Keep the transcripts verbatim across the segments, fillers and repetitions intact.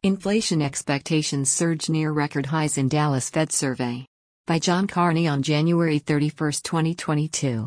Inflation expectations surge near record highs in Dallas Fed survey. By John Carney on January thirty-first, twenty twenty-two.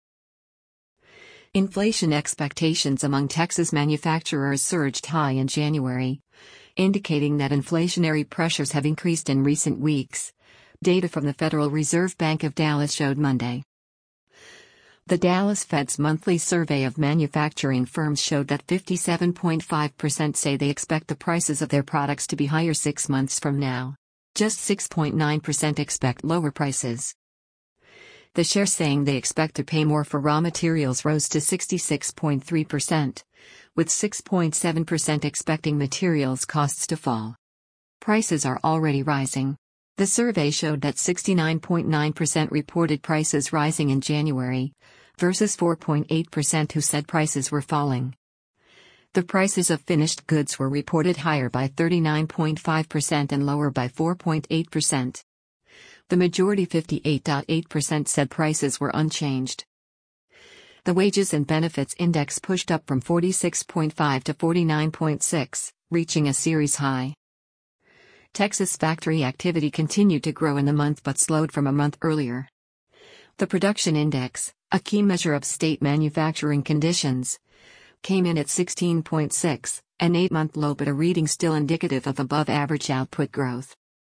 Inflation expectations among Texas manufacturers surged high in January, indicating that inflationary pressures have increased in recent weeks. Data from the Federal Reserve Bank of Dallas showed Monday. The Dallas Fed's monthly survey of manufacturing firms showed that fifty-seven point five percent say they expect the prices of their products to be higher six months from now. Just six point nine percent expect lower prices. The share saying they expect to pay more for raw materials rose to sixty-six point three percent, with six point seven percent expecting materials costs to fall. Prices are already rising. The survey showed that sixty-nine point nine percent reported prices rising in January, versus four point eight percent who said prices were falling. The prices of finished goods were reported higher by thirty-nine point five percent and lower by four point eight percent. The majority, fifty-eight point eight percent, said prices were unchanged. The Wages and Benefits Index pushed up from forty-six point five to forty-nine point six, reaching a series high. Texas factory activity continued to grow in the month but slowed from a month earlier. The Production Index, a key measure of state manufacturing conditions, came in at sixteen point six, an eight-month low but a reading still indicative of above-average output growth.